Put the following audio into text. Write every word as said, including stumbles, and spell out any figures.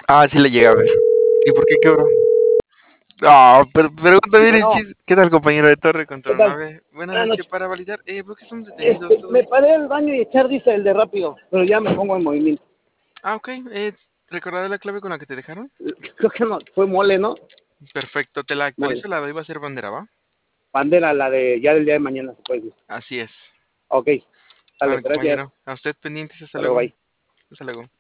Ah, sí le llegué a ver. ¿Y por qué quebró? Ah, pero pregunta bien el Bueno, chiste. ¿Qué tal, compañero de torre ¿qué contra tal? nave? Buenas Buenas noches, noches. para validar. Eh, ¿por qué estamos detenidos? Este, ¿Todo me bien? paré al baño y echar dice el de rápido, pero ya me pongo en movimiento. Ah, ok. Eh, ¿recordar la clave con la que te dejaron? Creo que no, fue mole, ¿no? Perfecto, te la Mole. actualizo, la doy, va a ser bandera, ¿va? Bandera, la de ya del día de mañana, se puede decir. Así es. Ok, dale, Bueno, gracias. compañero, a usted pendientes, hasta Hasta luego, luego. bye. Hasta luego.